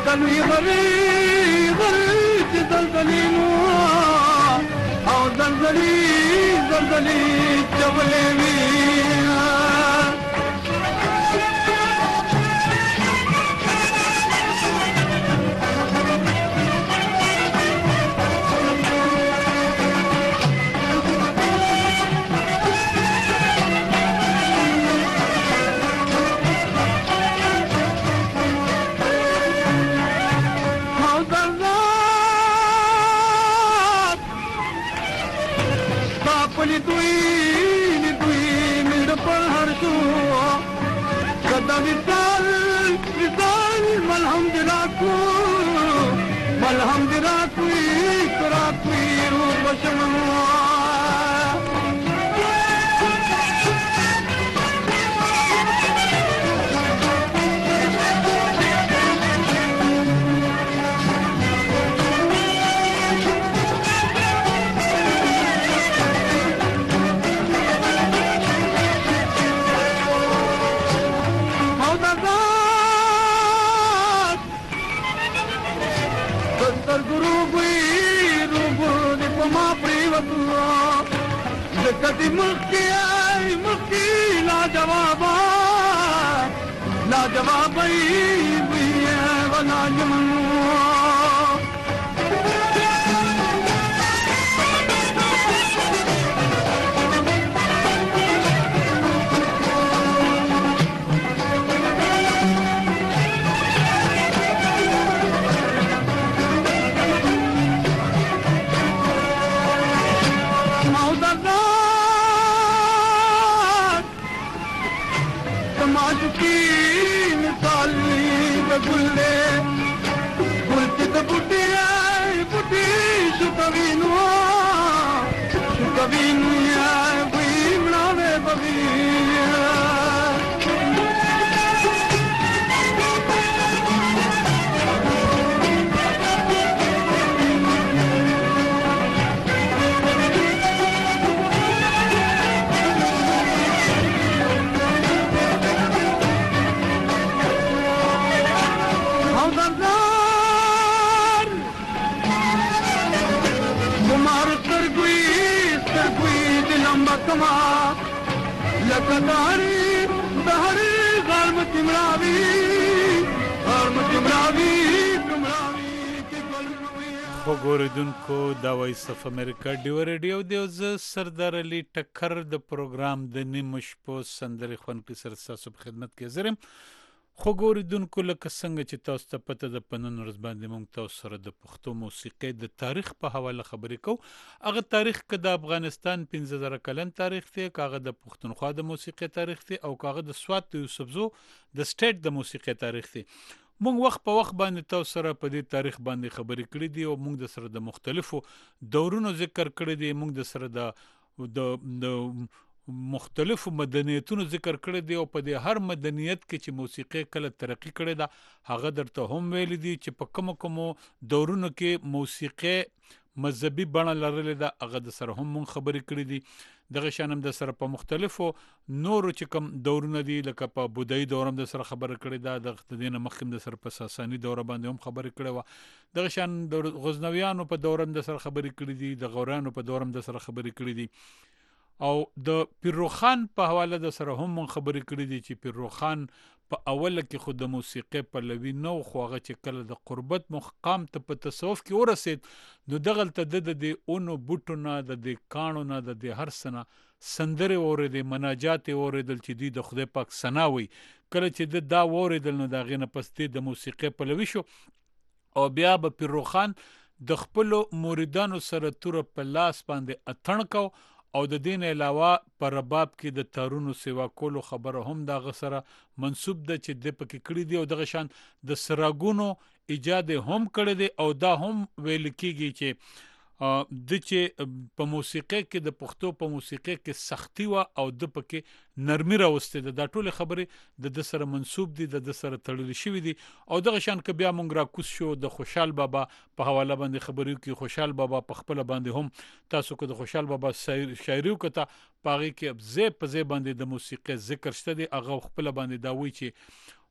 تلوي غري غري زلزلينو او زلزلي جبلي الحمد راكوي وبشمنوا कदी मुल्की आई मुल्की लाजवाबा लाजवाबई हुई है वला जमनू وګوریدونکو دا وایس اف امریکا ډیو ریډیو دی ز سردار علي ټکر د پروګرام د نیمه شپو سندرې خوانکي سره تاسو په خدمت کې زرم خو ګوریدونکو لکه څنګه چې تاسو ته پته د پنن ورځ باندې موږ تاسو سره د پښتو موسیقۍ د تاریخ په حواله خبرې کوو هغه تاریخ که د افغانستان 15000 کلن تاریخ دی کاغه د پښتونخوا د موسیقۍ تاریخ دی او کاغه د سوات د یوسفزو د سټیټ د موسیقۍ تاریخ دی مونږ وخت په وخت باندې تاسو سره په دې تاریخ باندې خبرې کړې دي او مونږ د سره د مختلفو دورونو ذکر کړی دی مونږ د سره د مختلفو مدنیتونو ذکر کړی دی او په دې هر مدنیت کې چې موسیقي کله ترقی کړې ده هغه درته هم ویل دي چې په کومو دورونو کې موسیقي مذهبي بڼه لرلې ده هغه د سره هم مونږ خبرې کړې دي دغه شانم د سره په مختلفو نورو چې کوم دورونه دي لکه په بودایي دورم د سره خبره کړې ده د دې نه مخکې د سره په ساساني دوره باندې هم خبرې کړې وه دغه شان د غزنویانو په دورم د سره خبرې کړې دي د غوریانو په دورم د سره خبرې کړې دي او د پیروخان په حواله د سره هم مونږ خبرې کړې دي چې پیروخان په اوله کې خو د موسیقۍ پلوي نو خو هغه چې کله د قربت مقام ته په تصوف کې ورسید نو دغلته د دې اونو بوټو نه د دې کاڼو نه د دې هر څه نه سندرې واورېدې مناجات یې واورېدل چې دوی د خدای پاک ثنا وایي کله چې دا واورېدل نو د هغې نه پس د موسیقۍ پلوي شو او بیا به پیروخان د خپلو مریدانو سره توره په لاس باندې اتڼ کو او د دین علاوه پر رباب کې د تارونو سیوا کولو خبره هم د غسره منسوب ده چې د پکې کړی دی او دغه شان د سراغونو ایجاد هم کړی دی او دا هم ویل کیږي چې د چې په موسیقۍ کې د پښتو په موسیقۍ کې سختی و او د پکې نرمي راوستې ده دا ټول خبرې د سره منسوب دي د سره تړل شوی دي او دغه شان که بیا مونږ راکوس شو د خوشحال بابا په حواله باندې خبرې کې خوشحال بابا په خپل باندې هم تاسو کو د خوشحال بابا شاعري وکړه پاره کې ځای په ځای باندې د موسیقۍ ذکر شته دي هغه خپل باندې دا وایي چې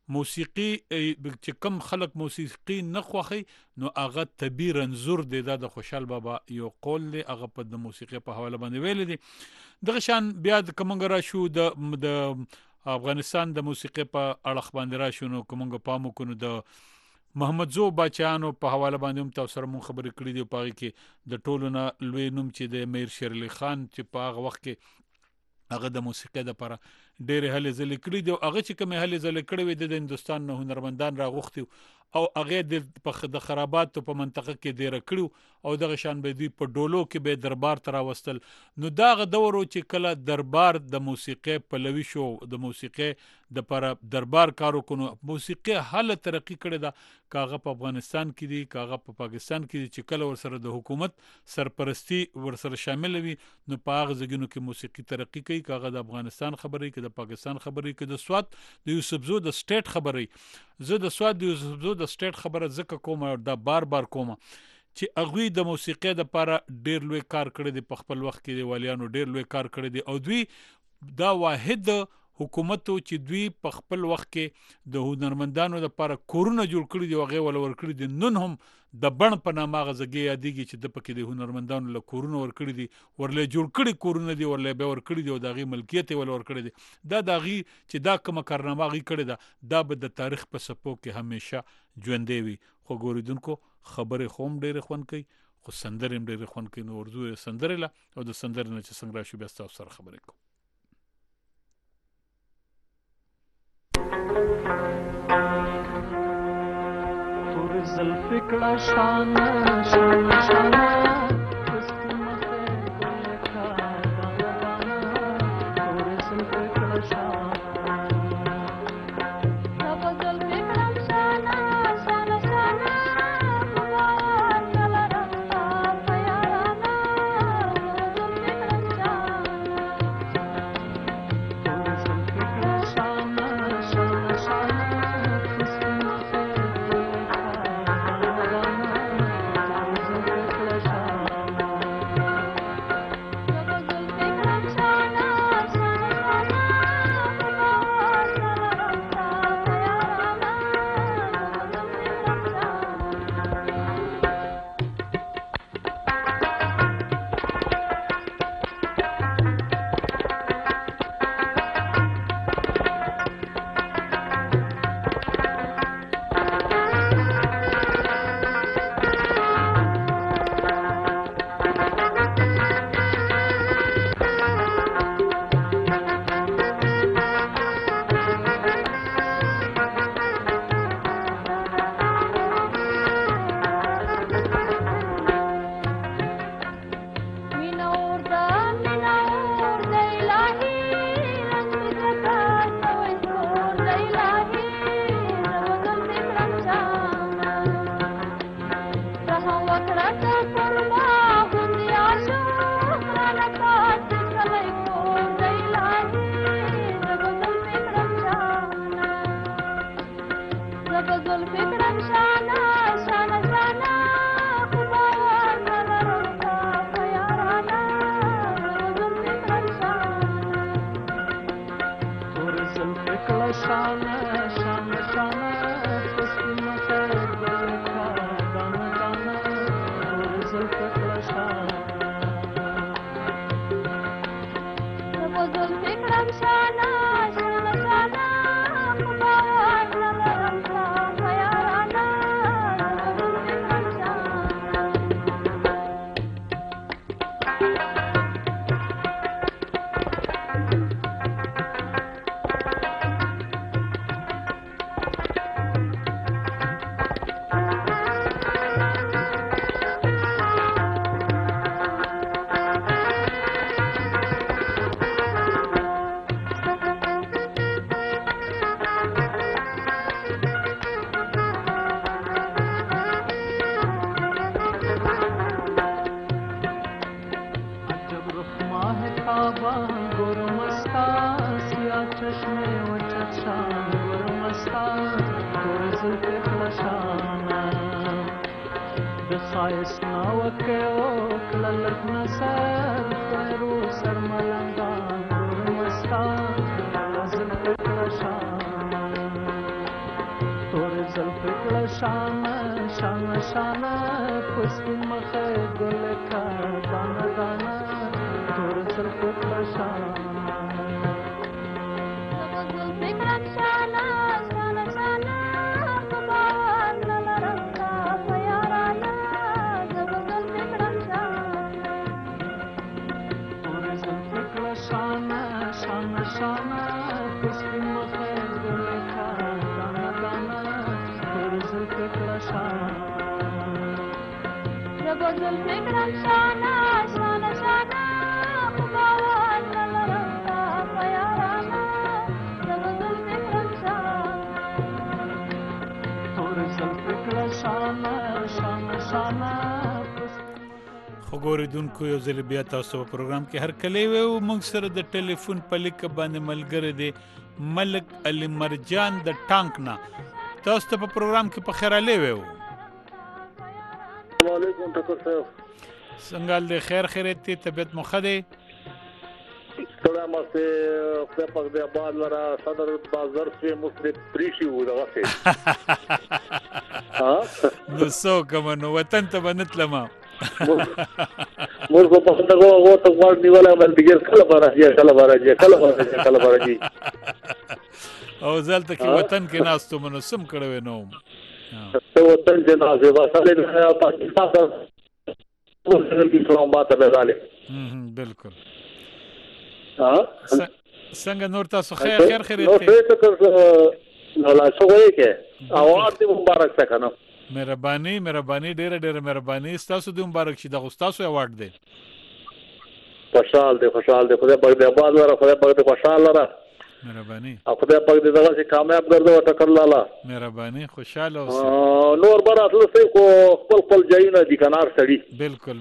موسیقي چې کم خلک موسیقي نه خوښي نو هغه طبیعي رنځور دی. دا د خوشحال بابا یو قول دی، هغه په د موسیقي په حواله باندې ویلی دی. دغه شان بیا د کومنګ راشو د افغانستان د موسیقي په اړخ باندې راشو نو کومنګ پام وکړو د محمد زو باچانو په حواله باندې هم تاسو سره مونږ خبرې کړې دي. په هغې کې د ټولو نه لوی نوم چې د میر شیر علي خان چې په هغه وخت کې هغه د موسیقۍ دپاره ډېرې هلې ځلې کړي دي او هغه چې کومې هلې ځلې کړې وې د هندوستان نه هنرمندان راغوښتي او هغې د خراباتو په منطقه کې ډېره کړي او دغه شان به دوی په ډولو کې به دربار ته راوستل. نو دا هغه دور و چې کله دربار د موسیقۍ پلوي شو، د موسیقۍ دپاره دربار کار وکړو. موسیقي هله ترقي کړې ده، که هغه په افغانستان کې دي که هغه په پاکستان کې دي، چې کله ورسره د حکومت سرپرستی ورسره شامل وي نو په هغه ځایونو کې موسیقي ترقي کوي. که هغه د افغانستان خبرې که د پاکستان خبرې که د سوات د یوسفزو د سټیټ خبرې. زه د سوات د یوسفزو د سټیټ خبره ځکه کوم او دا بار کوم چې هغوی د موسیقۍ دپاره ډېر لوی کار کړی دی. په خپل وخت کې د والیانو ډېر لوی کار کړی دی او دوی دا واحد حکومت چې دوی په خپل وخت کې د هنرمندانو دپاره کورونه جوړ کړي دي او هغې وله ورکړي دي. نن هم د بڼ په نامه هغه ځګې یادېږي چې ده پکې د هنرمندانو له کورونه ورکړي دي، ورله جوړ کړي کورونه دي، ورله بیا ورکړي دي او د هغې ملکیت یې وله ورکړی دی. دا د هغې چې دا کومه کارنامه هغې کړې ده دا به د تاریخ په څپو کې همیشه ژوندی وي. خو ګورېدونکو خبرې خو هم ډېرې خوند کوي خو سندرې هم ډېرې خوند کوي. نو ورځو یې سندرې له او د سندرې نه چې څنګه راشو بیا ستاسو سره خبرې کوو. تور زلفی کړه شانه شانه شانه پستی مخه ګلکا دانا دانا تور زلفی کړه شانه تب زلفی کړه شانه شانه شانه بوار کله رستا پیارانا زلفی کړه شانه تور زلفی کړه شانه شانه شانه پستی مخه خبردونکو یو ځل بیا تاسو په پروګرام کې هر کله وو موږ سره د ټلیفون په لیک باندې ملګری دی ملک علي مرجان د ټانک نه تاسو ته په پروګرام کې په خیر علي وو السلام علیکم ټکر صاحب څنګه د خیر خیرت طبیعت مو ښه دی ستړی ماسته خدای پاک دې آباد لره صدر بازار سوی مصرف پریشي وو دغه څه نو څو کوم نو وطن ته بنتلم مور کو په دغه وته ور نیولای مل بګر کله بارا جی او زلته کې وطن کې ناستو منسم کړو نو ته وطن چې نازه واساله پاکستان سره اسلام آباد ته راځي بالکل څنګه نور تاسو خیر خیرت نو څه ته لا شوې کې اوار دې مبارک څه کنه مهرباني ډېر مهرباني تاسو دې مبارک شي د غوستاسو ایوارډ دی خوشحال دې خدای پاک دې آباد ورا خدای پاک دې خوشحال را مهرباني خدای پاک دې دغه کامیاب ګرځو ټکر لاله مهرباني خوشاله اوسه نور برات لسه کو خپل ځایونه دي کنار سړي بالکل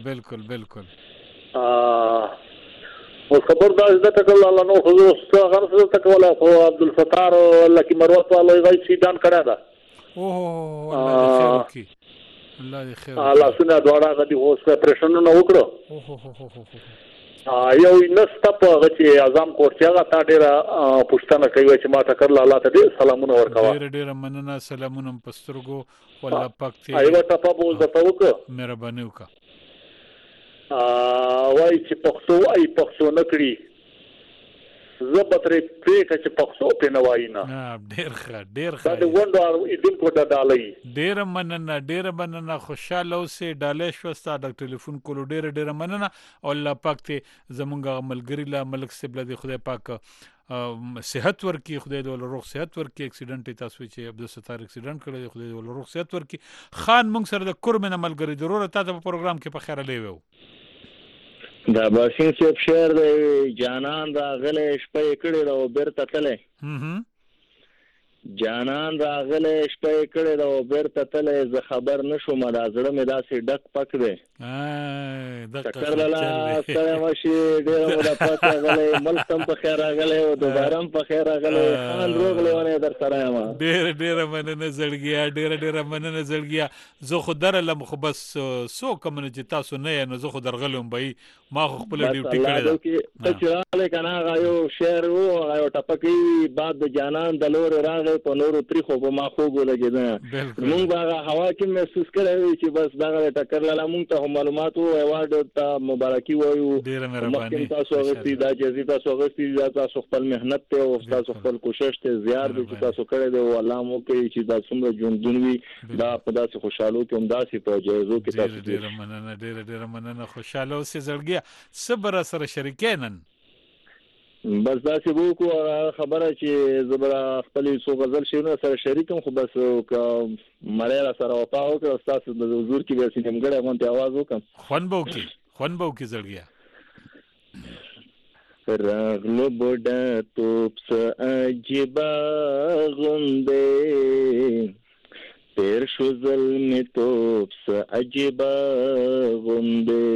او خبر دا زده ټکر لاله نو خو څنګه څه تکوله خو عبد الستار لکه مروت والو غي سیدان کړه دا الله دې خیر الله سونه دواړه غدي اوس پرېشن نه وکړو یو نسته په غچې اعظم کورچا تا ډیره پښتنه کوي چې ما ټکر لاله ته سلامونه ورکوا ډیره مننه سلامونه پسترګو والله پاک ته ایو ټپه بول د توک مهرباني وکا وای چې پښتو نه کړی زبطرې پریکه چې پښتو په نواینا ډیر ښه دا د وندو ایدن کو ډالۍ ډیر مننه خوشاله اوسې ډالې شوستا د ټلیفون کولو ډیر مننه او الله پاک ته زمونږ ملګری لا ملک سبله دی خدای پاک صحت ورکی خدای دې ول روغ صحت ورکی اکسیډنټ تاسو چې عبد الستار اکسیډنټ کړی خدای دې ول روغ صحت ورکی خان مونږ سره د کورمن ملګری ضرورت تاسو په پروګرام کې په خیر لې وو دا باشین سیب شهر دی جانان راغلی شپه یې کړې ده او بیرته تللی جانان راغلی شپه یې کړې ده او بیرته تللی زه خبر نه شوم دا زړه مې داسې ډک پک دی چکر لاله ستړی مه شي ډېره موده پس راغلی ملک هم په خیر راغلی او دوباره هم په خیر راغلی خان روغ لیونی در سره یم ډېره مننه زړګیا ډېره مننه زړګیا زه خو درلم خو بس څو کومه چې تاسو نه یې نو زه خو درغلم به ما خو خپل ډیوټي کړی ده ته چې راغلی که نه هغه یو شعر و هغه یو ټپکۍ باد د جانان د لورې راغی په نورو تریخو په ما خوب ولګېده مونږ به هغه هوا کې محسوس کړی وي چې بس دغه ټکر لاله مونږ ته معلومات و ایوارډ ته مبارکي وایو مخکې تاسو اغوستي دا جایزې تاسو اغوستي دا تاسو خپل محنت دی او تاسو خپل کوشش دی زیار دی چې تاسو کړی دی او الله مو کوي چې دا څومره ژوندون وي دا په داسې خوشحالو کې همداسې په جایزو کې تاسو ډېره مننه خوشحاله اوسې زړګیا صبر سره شریکینن بس داسې وکړو خبره چې زه به خپلې څو غزل شعرونه سره شریکم خو بس که مړی را سره وفا وکړه ستاسو د حضور کې بیا نیمګړی غوندې اواز وکړم خوند به وکړي زړګیا راغلو بوډا توپ څه عجیبه غوندې تیر شو ظلمې توپ څه عجیبه غوندې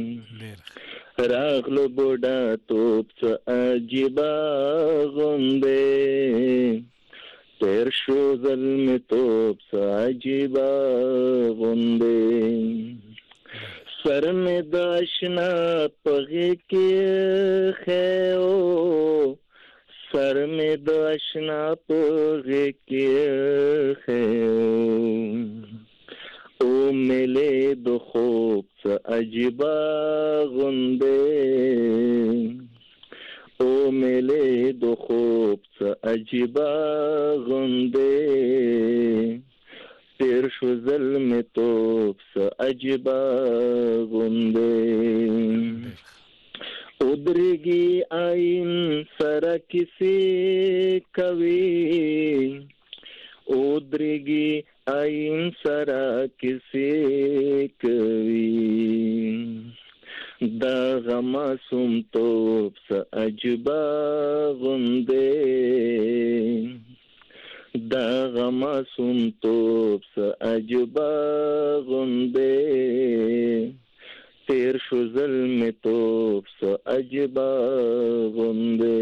راغلو بوډا توپ څه عجیبه غوندې تیر شو ظلمې توپ څه عجیبه غوندې سر مې د اشنا په غېږ کې خیو سر مې د اشنا په غېږ کې خیو او ملې د خوب څه عجیبه غوندې او ملې د خوب څه عجیبه غوندې تیر شو ظلم توب څه عجیبه غوندې ودرېږي آئین سره کیسې کوي ودرېږي آئین سره کیسې کوي دغه معصومتوب څه عجیبه غوندې دغه معصومتوب څه عجیبه غوندې تیر شو ظلم توب څه عجیبه غوندې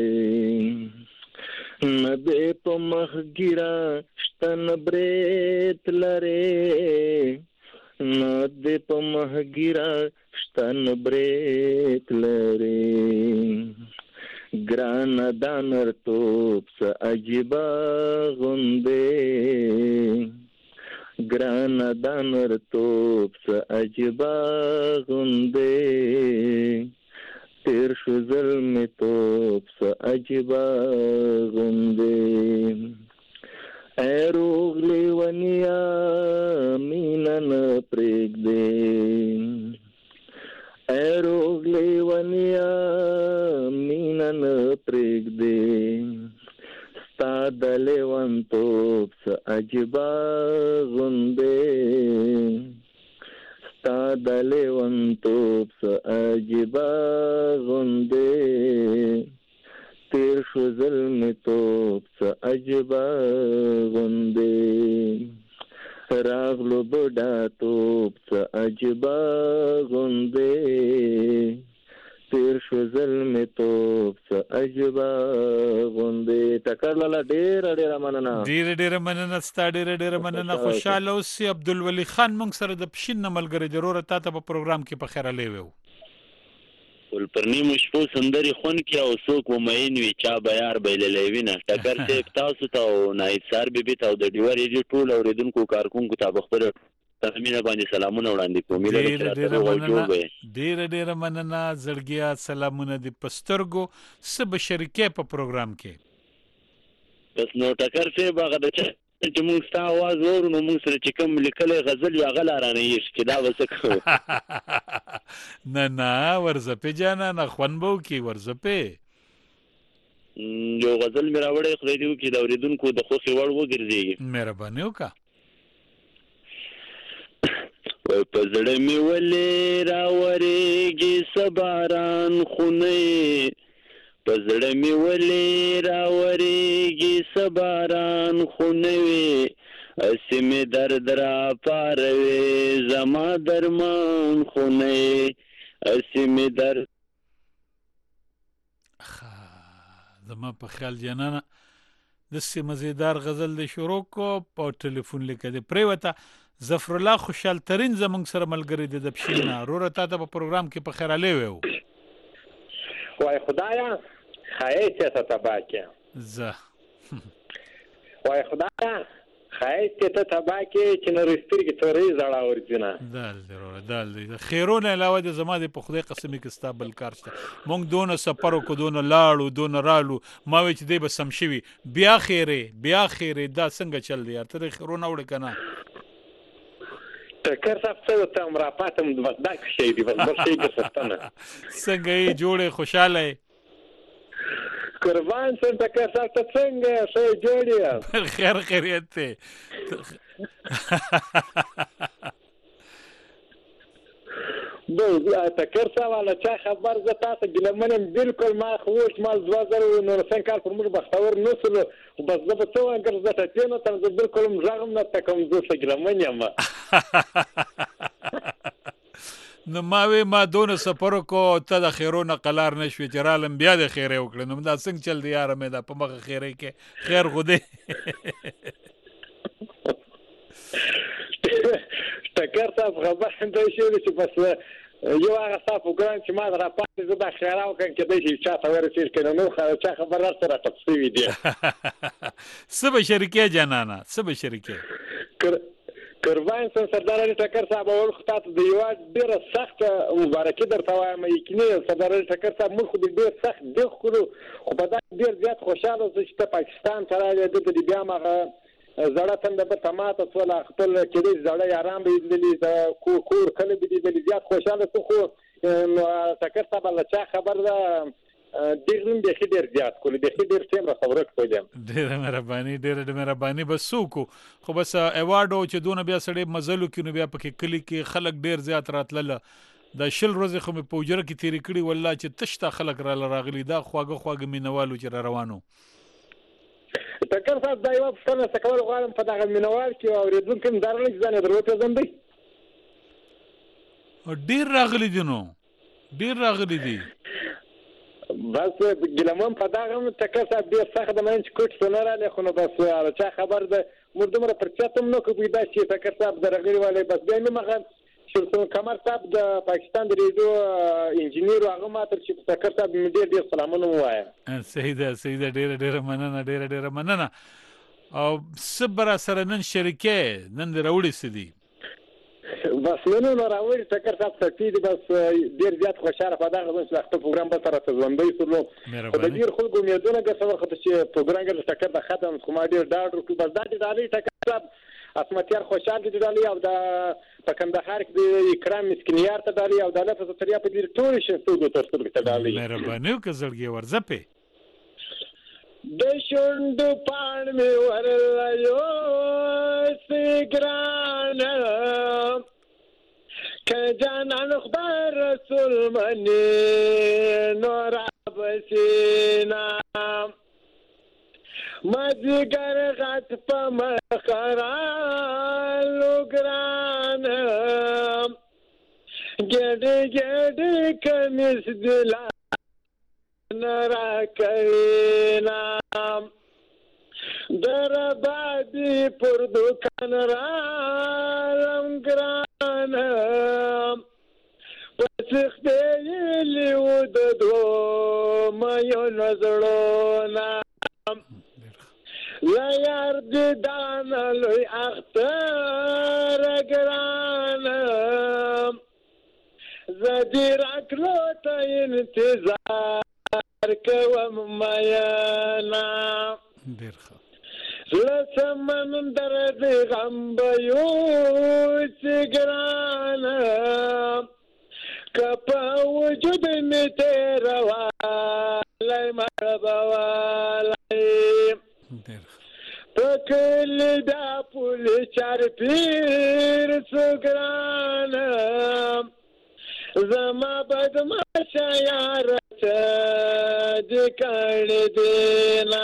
نه دې په مخ ګیره شته نه برېت لرې نه دې په مخ ګیره شته نه برېت لرې ګرانه دا نرتوب څه عجیبه غوندې ګرانه دا نرتوب څه عجیبه غوندې تیر شو ظلم توب څه عجیبه غوندې ای روغ لیونیا مینه نه پرېږدې ای روغ لیونیا مینه نه پرېږدې ستا د لیونتوب څه عجیبه غوندې ستا د لیونتوب څه عجیبه غوندې تیر شو ظلم توب څه عجیبه غوندې راغلو بوډا توب څه عجیبه غوندې تیر شو ظلم توب څه عجیبه غوندې ټکر لاله ډېره مننه ډېره مننه ستا ډېره مننه خوشحاله اوسې عبدالولي خان موږ سره د پښین نه ملګری دی وروره تا ته په پروګرام کې په خیر علی ویو پر نیمو شپو سندرې خون کې او څوک ومین وي چا به یار بایللی وینه ټکر صاحب تاسو ته او نایدسار بیبي ته او د ډیوه ریډیو ټول اورېدونکو کارکونکو ته په خپله ترمینه باندې سلامونه وړاندې کوم ډېره مننه زړګیا سلامونه دې په سترګو څه به شریکې په پروګرام کې بس نو ټکر صاحب هغه د چې موږ ستا اواز اورو نو موږ سره چې کوم لیکلی غزل وي هغه لا رانه ایښ چې دا به څه کوو نه ورځپې جانانه خوند به وکړي ورځپې یو غزل مې راوړی خدای دې وکړي د اورېدونکو د خوښې وړ وګرځېږي مهرباني وکړه په زړه مې ولې راورېږي څه باران خونه په زړه مې ولې راورېږي څه باران خونه وي هسې مې درد راپاروي زما درمان خونه هسې مې درد زما په خیال جانانه داسې مزیدار غزل د شروع کو په ټلیفون لیکه دی پرېوته ظفر الله خوشحال ترین زمونږ سره ملګری دی د پښینه وروره تا ته په پروګرام کې په خیر علی ویو وای خدایا خایست ته تبا کې زه وای خدایا خایست ته تبا کې چې نو رسترګې تورې زړه ورځنه دال دی خیرونه علاوه د زما د په خدای قسمي کې ستا بل کار شته مونږ دونه سفر وکړو دونه لاړو دونه رالو ما وی چې دی به سم شوي بیا خیرې دا څنګه چل دی یار ته خیرونه وړې که نه ټکر صاحب څه ورته هم راپاتم بس دا شی دی بس بل شی درسته څنګه یې جوړې خوشحاله یې قربان شم ټکر صاحب ته څنګه ښه جوړ یې خیر خیریت دی ټکر صاحب له چا خبر زه تاسو ګیلمن یم بالکل ما خو مال 2019 کال پر موږ بختور نسلو بس زه به څه وایم که زه ټپې نه تم زه بالکل هم غږ هم نه ته کوم زه څه ګیلمن یم نو ما وی ما دونه سفر وکړو ته د خیرونه قلار نه شوې چې رالم بیا د خیرې وکړې نو دا څنګه چل دی یاره مې دا په مخه خیرې کې خیر خو دی ټکر صاحب خبر دا شوی چې بس یو هغه ستا پروګرام چې ما راپاتې زه دا خیره وکړم کېدای شي چا ته ورسېږي که نو چا خبر درته راټپ شوي دي څه به شریکې جانانه څه به شریکې قربان سم سردار علي ټکر صاحب اول خو تاسو د یو ډیره سخته مبارکي درته وایم یقیني سردار علي ټکر صاحب موږ خو ډیر سخت دی خو په دا ډیر زیات خوشاله اوسو چې پاکستان ته راغلی د بیا مغه زړه تنده به تماته سوله خپل کېدی زړه یاران به لیدلې کور کله به لیدلې زیات خوشاله سو خو ټکر صاحب الله چا خبر ده ډیرم به خې ډیر زیات کولې به خې ډیر ټیم را خبرت کوم ډیره مهرباني بس سوکو خو بس ایوارډو چې دونه بیا سړی مزلو کې نو بیا پکې کلی کې خلک ډیر زیات راتلله د شل ورځې خو مې په وجره کې تیری کړي والله چې تشتا خلک را راغلي دا خواږه مینوالو چې را روانو ټکر صاحب دا یو څه څه کول غواړم په دغه مینوال کې اوریدونکو هم درلږ ځنه دروته زندي ډیر راغلي دي نو ډیر راغلي دي بس ګلمن په دغه ټکر صاحب ډیر سخت د من چې کوټ سنره له خو نو بس چا خبر ده مردمره پر چاتم نو کوي دا چې ټکر صاحب درغلي والے بس بیا مې مخه شرطن کمر صاحب د پاکستان د ریډیو انجینیر هغه ماته چې ټکر صاحب مې ډیر سلامونه وایم صحیح ده ډیر مننه او صبر سره نن شریکه نن راوړي سدي بس نن راوړي ټکر صاحب ستې بس ډیر زیات خوشاله په دغه ځل چې پروګرام به تر ته ژوندۍ سولو په ډیر خلکو امیدونه ګرځول خو چې پروګرام کې ټکر د ختم کوم ډیر ډاډ ورکړي بس دا ډالۍ ټکر صاحب اسمتیار خوشاله دي ډالۍ او د په کندهار کې د اکرام مسکینیار ته ډالۍ او د لفظ تریا په ډیر ټول شته د ترڅو ته ډالۍ مهرباني وکړئ ورځپه د شوند پان می ورلایو سګران که جانان خبر رسول منی نور بسینا مزګر غت په مخرا لګران ګډ کمیس دلا نرا کینا در بادی پر دکان را لنگران پسخ دیلی و دو میو نظرونا لیار دیدان لوی اختر گران زدیر اکلو تا انتظار کوم میانا لسمن درد غم بیو سگران کپا وجود می تیرا والی مربا والی پکل دا پول چار پیر سگران زما بدماشا یارت دکڑ دینا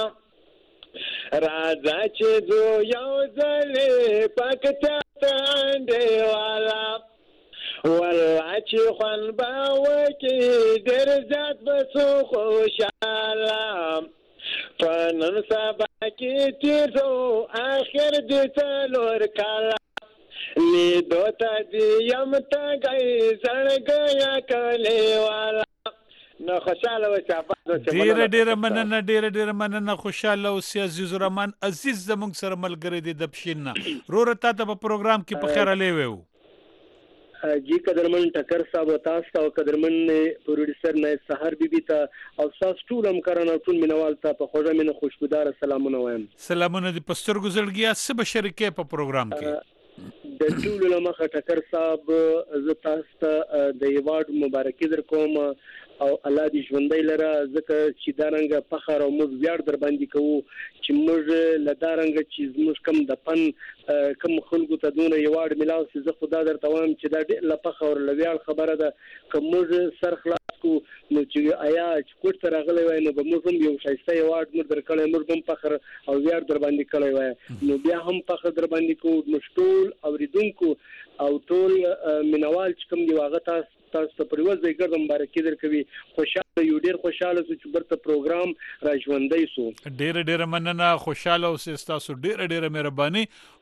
راځه چې دو یو ځلې پکتا تانډې والا والله چې خوان باوکې ډېر زیات بسو خوشاله په نن سبا کې تیرو آخر دې څلور کاله لیدو ته دې یم تږی زړګیا کلی والا نو خوشاله وشه ډیره مننه خوشاله اوسې عزیز الرحمن عزیز زموږ سره ملګری دی د پښینا روره تا ته په پروګرام کې په خیر علي وو جی قدرمن ټکر صاحب تاسو او قدرمن پروډوسر نه سحر بیبي ته او تاسو ټول همکارانو ټول مینوال ته په خوږه مینه خوشبودار سلامونه وایم سلامونه دي پستر ګزړګیا سبا شریکه په پروګرام کې د ټول لمخه ټکر صاحب ز تاسو ته د ایوارډ مبارکي در کوم او الله دې ژوندۍ لره ځکه چې دا رنګه فخر او موږ ویاړ در باندې کوو چې موږ له دا رنګه چې زموږ کم د فن کم خلکو ته دونه ایوارډ ملاو سي زه خدا درته وایم چې دا ډېر له فخر او له ویاړ خبره ده که موږ سر خلاص کو نو چې آیا چې کوټ ته راغلی وای نو به موږ هم یو ښایسته ایوارډ موږ درکړی موږ هم فخر او ویاړ در باندې کړی وای نو بیا هم فخر در باندې کوو موږ ټول اورېدونکو او ټول مینوال چې کوم دی هغه تاسو ته پر ورځ ګرځم مبارکي درکوي خوشاله یو ډیر خوشاله چې برته پروګرام را ژوندۍ سو ډیر مننه خوشاله اوسې تاسو ډیر مهرباني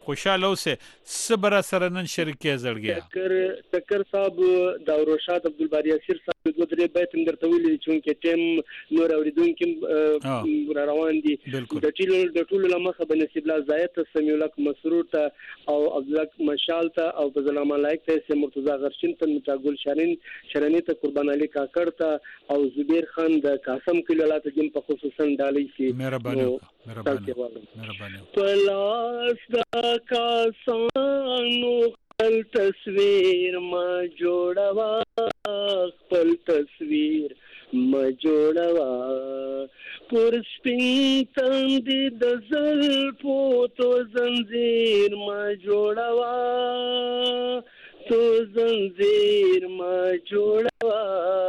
خوشاله اوسه صبر سره نن شریکې زړګیا ټکر صاحب دا ورشاد عبدالباری اسیر صاحب دوه درې بیت درته ویلي چې ټیم نور اوریدونکو روان دي د ټولو لمخه بنصیب الله زایت سمیولک مسرور ته او عبدالک مشال ته او فضل الله لایق ته مرتضی غرشین ته متاګل شرنی ته قربان علي کاکړ ته او زبیر خان د قاسم کلیلات جن په خصوصا ډالۍ شي مهرباني پلاس دا کاسانو خپل تصویر ما جوړوا خپل تصویر ما جوړوا پر سپین تند د زلفو تو زنجیر ما جوړوا تو زنجیر ما جوړوا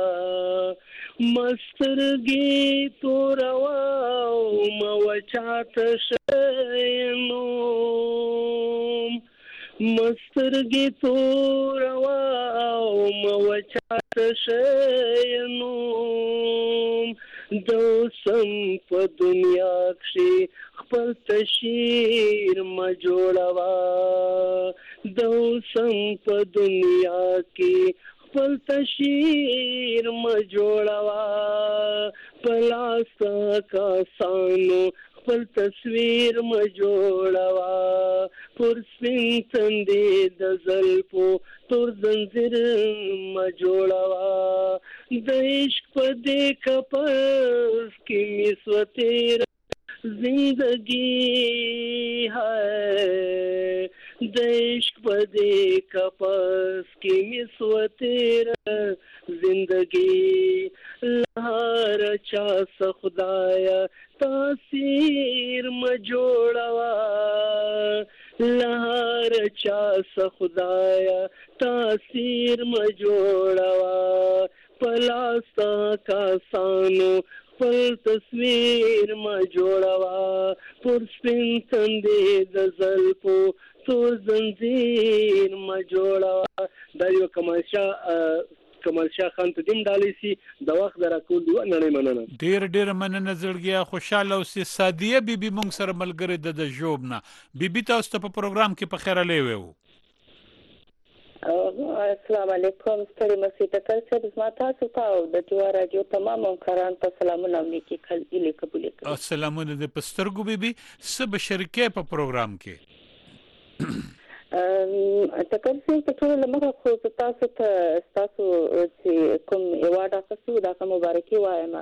مسترګي توروا موچات شینو مسترګي توروا موچات شینو دوسم په دنیا کې خپل تشیر ما جوړوا دوسم په دنیا کې خپل تشیر ما جوړوا پلاستا کاسانو خپل تصویر ما جوړوا پر سپین تندې د زلفو تور زنجیر ما جوړوا د عشق په دې کپس کې مسوتیر زندگی ہے د عشق په دې کپس کې مسوتیر زندگی لهر چا خدایا تاثیر ما جوړوا لهر چا خدایا تاثیر ما جوړوا پلاستا کاسانو خپل تصویر ما جوړوا پر سپین تندې د زلفو تور زنجیر ما جوړوا دا یو کمال شاه خان ته دیم ډالۍ سي د وخت راکول دی نړۍ مننه ډیر مننه زړګیا خوشاله اوسې سادیه بیبي مونږ سره ملګری د جوب نه بیبي تاسو ته په پروګرام کې په خیر لې وو السلام علیکم ستړي مسیح ټکر صاحب زما تاسو ته د جوار راډیو تمام همکاران ته سلامونه نیکی کله قبول کړئ السلامونه د پسترګو بیبي سب شریکې په پروګرام کې ټکر صاحب په ټول لمغه خو تاسو ته تاسو چې کوم ایوارډ اخیستو دا مبارکي وایم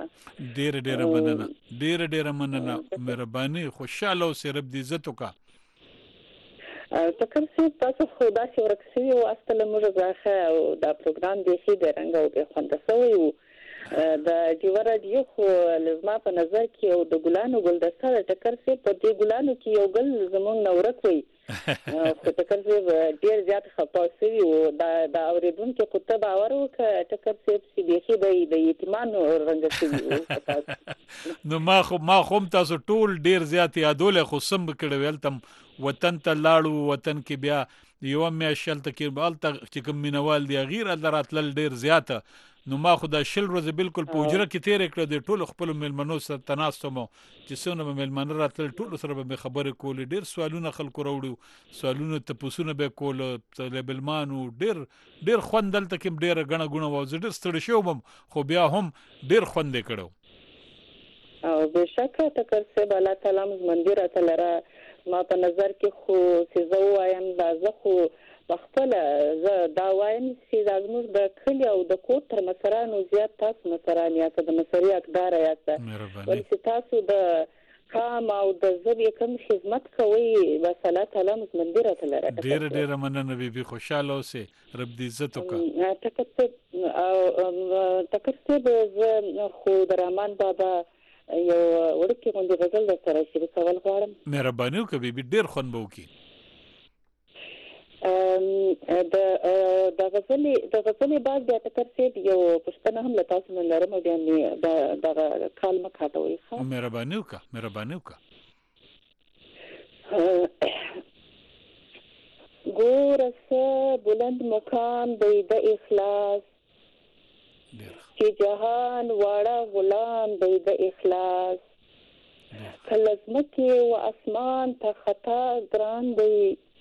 ډیر مننه مهرباني خوشاله اوسې رب دې عزت وکړه ټکر صاحب تاسو خدا شي ورکسي او اصله موږ راخه او دا پروګرام دی چې د رنګ او د خوند سوی د جوار رادیو خو لزما په نظر کې او د ګلانو ګلدسته ټکر صاحب په دې ګلانو کې یو ګل زمون نورک وي خو ټکر صاحب ډیر زیات خپاسي او دا اوریدونکو کوته باور وکړه ټکر صاحب چې دې د یتیمانو رنګ شي نو ما خو تاسو ټول ډیر زیات یادول خو سم کړو ولتم وطن ته لاړو وطن کې بیا یو میاشل ته کې بالته چې کوم مینوال دی غیر دراتل ډیر زیاته نو ما خو دا شل ورځې بالکل په وجره کې تیر کړو د ټولو خپل ملمنو سره تناسب چې څونه ملمنو راتل ټولو سره به خبرې کولې ډیر سوالونه خلکو راوړو سوالونه تپوسونه به کول طالبلمانو ډیر خوندل ته کې ډیر غنه غونه و ډیر ستړي شوم خو بیا هم ډیر خوند کړو او بشکره تکر سه الله تعالی مندر تعالی ما په نظر کې خو چې زه وایم دا زه خو بخپل زه دا وایم چې دا زموږ د کلی او د کوټ تر مسرانو زیات تاسو مسران یا د مسری اقدار یاست ولې چې تاسو د کام او د زبې کوم خدمت کوي بس الله تعالی مندر تعالی ډیر مننه بیبي خوشاله اوسې رب دې عزت وکړه ټکر خو د رحمان بابا یو ورکه غونډه غزل د سره شریک کول غواړم مهرباني وکړئ بیبي ډیر خوند به وکړي د غزلې بعد د ټکر صاحب یو پښتنه هم له تاسو نه لرم بیا د کلمه کاټوي مهرباني وکړه ګورسه بلند مقام د اخلاص چې جهان واړه غلام دی د اخلاص کلزمکه او اسمان ته خطا ګران دی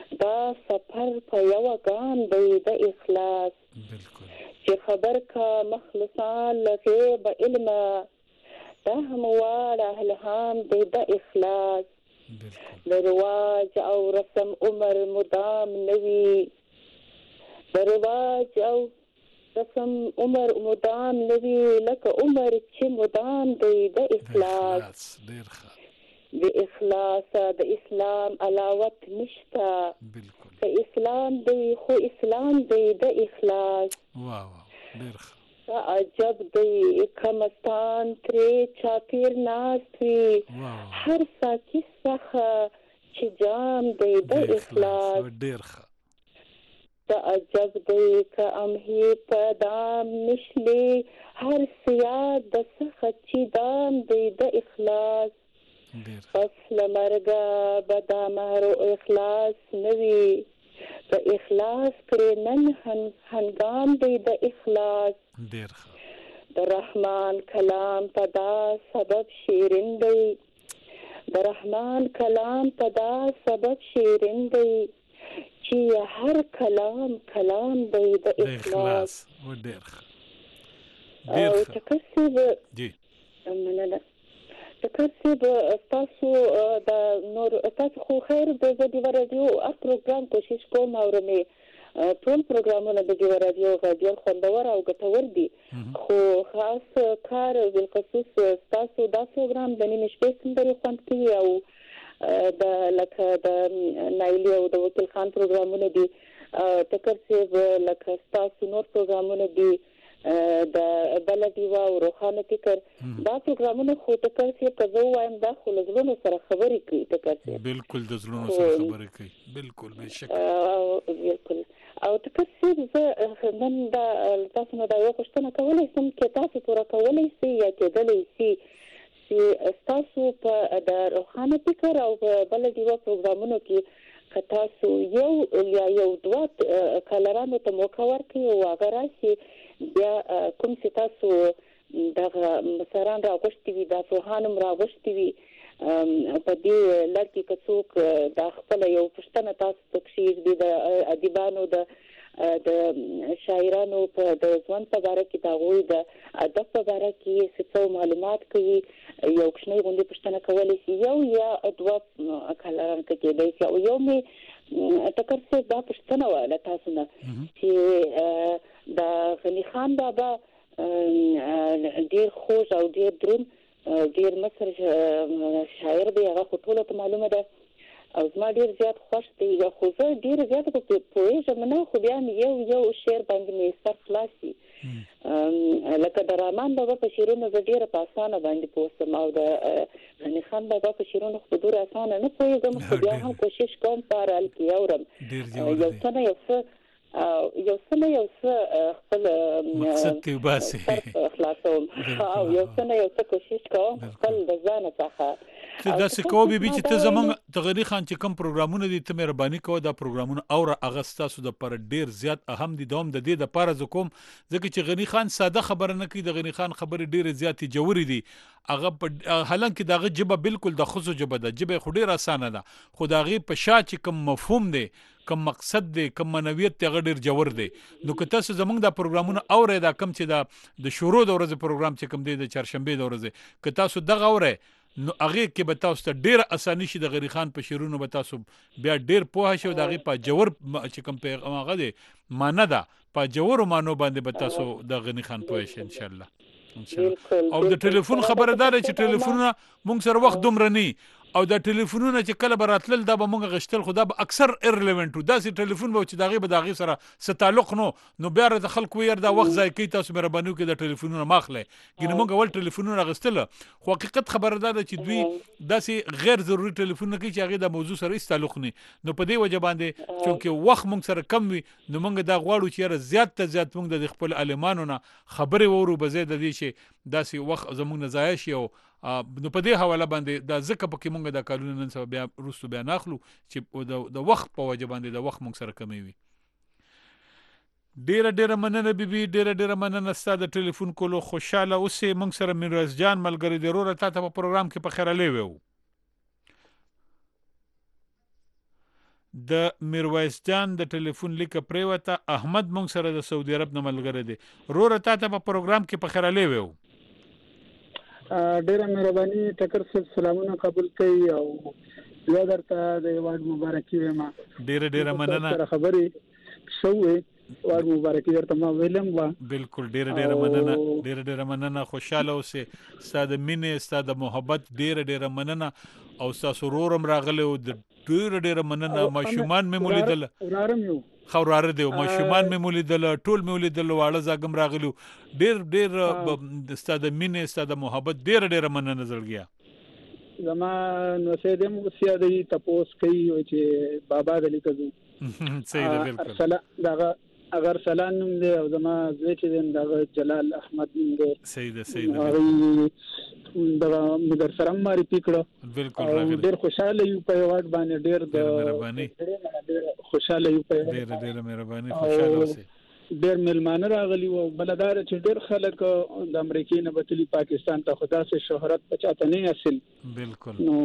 دا سفر په یو ګام دی د اخلاص بالکل چې خبر کا مخلصان لغیب علم دا همواره الهام دی د اخلاص د رواج او رسم عمر مدام نوي د رواج او رسم عمر مدام نوي لکه عمر چې مدام دی د اخلاص د اخلاص د اسلام علاوت نشتا بالکل د اسلام دی خو اسلام دی د اخلاص واو ډیر عجب دی کمستان تری چاپیر ناست وی هر ساکی څخه چې جام دی د اخلاص ډیر دا عجب دی که امهی پدام نشلی هر سیاد د څخه چې دام دی د اخلاص پس لمرګه بدامارو اخلاص نوي د اخلاص پرې نن هنګام دی د اخلاص ډیر د رحمان کلام پدا سبب شیرین دی د رحمان کلام پدا سبب شیرین دی چې هر کلام دی د اخلاص و ډیر او تکسب جی مننه تکسب تاسو د نور تاسو خو خیر د دې رادیو ا پروګرام کوشش کوم اورمه ټول پروګرامونه د دې رادیو غوډیو خوندور او ګټور دي خو خاص کار بالخصوص تاسو دا پروګرام د نیمه شپې سندري خوند کوي او د لکه د نایلی او د وکیل خان پروګرامونه دي تکسب لکه تاسو نور پروګرامونه دي د بلدي او روحانه فکر دا پروګرامونه خو تکسب کزو وایم دا خو لزلونو سره خبرې کوي تکسب بالکل د زلونو سره خبرې کوي بالکل بهشکه بالکل او تکسب نن دا تاسو نه دا یو پوښتنه کولای سم چې تاسو پوره کولای شئ یا کېدلی شي چې تاسو په د روحانه فکر او بلدي او پروګرامونو کې تاسو یو دوه کلرانو ته موقع ورکړئ او هغه راشي بیا کوم چې تاسو دغه مسران راغوښتي وي د روحانم راغوښتي وي په دې لکه کڅوک د خپل یو پښتنه تاسو تکشیر دي د ادیبانو د شاعرانو په د ځوان په اړه کې تاغوي د ادب په اړه کې څه معلومات کوي یو کښنی غونډه پښتنه کولای شي یو یا دوه کلران کې دی او یو می تکرڅه دا پښتنه ولا تاسو نه چې د غنی خان بابا ډیر خوږ او ډیر درون ډیر مصر شاعر دی هغه ټول ته معلومه ده او زما ډیر زیات خوښ دی خو زه ډیر زیات په پوهیږم نه خو بیا یو شعر باندې مې سر خلاصي لکه د رحمان بابا په شعرونو زه ډیره په اسانه باندې پوهسم او د غنی خان بابا په شعرونو خو ډیره اسانه نه پوهیږم خو بیا هم کوشش کوم په اړه کې اورم یو څه خپل مقصد کې وباسي خلاصوم او یو څه کوشش کوم خپل د ځان څخه دا سکو بي چې ته زمونږ تغری خان چې کوم پروګرامونه دي ته مهرباني کوه دا پروګرامونه اور اغستاسو د پر ډیر زیات اهم دي دوم د دې د پاره زکوم ځکه چې غنی خان ساده خبره نه کوي د غنی خان خبره ډیر زیات جوړی دي هغه حالانکه دغه جبه بالکل د خصو جبه ده جبه خو ډیر اسانه ده خو دغه په شا چې کوم مفهوم دی کوم مقصد دی کوم منویت ته ډیر جوړ دی نو که تاسو زمونږ د پروګرامونه اورئ دا کم چې د شروع د ورځې پروګرام چې کوم دی د چهارشنبه د ورځې که تاسو دغه اورئ نو هغه کې به تاسو ته ډیر اساني شي د غری خان په شیرونو به تاسو بیا ډیر پوه شئ د هغه په جوړ چې کوم پیغام هغه دی معنی ده په جوړ مانو باندې به تاسو د غنی خان پوه شئ ان شاء الله او د ټلیفون خبردار چې ټلیفونونه مونږ سره وخت دومره نه او د ټلیفونونه چې کله براتل دا به مونږ غشتل خو دا به اکثر ایرلیونټ دا سي ټلیفون به چې داغه به داغه سره ست تعلق نو بیا د خلکو ير دا وخت ځای کوي تاسو مهرباني وکړئ د ټلیفونونه ماخله ګینه مونږ ول ټلیفونونه غستل خو حقیقت خبردار ده چې دوی داسې غیر ضروري ټلیفونونه کوي چې هغه د موضوع سره هیڅ تعلق نه نو په دې وجه باندې چې وخت مونږ سره کم وي نو مونږ دا غواړو چې زیات ته زیات مونږ د خپل عالمانو نه خبرې وورو به زیات د دې شي داسې وخت زمونږ نه ضایع شي او نو په دې حواله باندې دا ځکه پکې مونږ د قانون نن سبا بیا روسو بیا ناخلو چې د وخت په وجه باندې د وخت مونږ سره کمی وي ډیره مننه بیبي ډیره مننه ستاسو د ټلیفون کولو خوشاله اوسې مونږ سره میرویس جان ملګری دی وروره تاسو په پروګرام کې په خیر علي وو د میرویس جان د ټلیفون لیک پریوته احمد مونږ سره د سعودي عرب نه ملګری دی رور تا ته په پروګرام کې په خیراله ویو ډیره مهرباني ټکر صاحب سلامونه قبول کړئ او زه درته د ایوارډ مبارکي وایم ډیره مننه خبرې شوې وار مبارکي درته ما ویلم وا بالکل ډیره مننه خوشاله اوسه ستاسو مینه ستاسو محبت ډیره مننه او تاسو رورم راغله او ډیره مننه ماشومان مې مولیدل ورارم یو خوراره دی ماشومان مې مولیدل ټول مې مولیدل واړه زاګم راغلو ډیر ستاسو مینه ستاسو محبت ډیره مننه زړګیا زما نو سیدم سیادی تپوس کوي چې بابا دلی کزو صحیح ده بالکل دغه اگر سلام نوم دی او زما زوی چې دغه جلال احمد نوم دی صحیح ده دغه مدر سره ماري پکړه بالکل راغلی ډیر خوشاله یو په وخت باندې ډیر مهرباني خوشاله یو په ډیر مهرباني خوشاله اوسه ډیر ملمانه راغلی او بلدار چې ډیر خلک د امریکای نه بتلی پاکستان ته خدا سه شهرت پچاته نه حاصل بالکل نو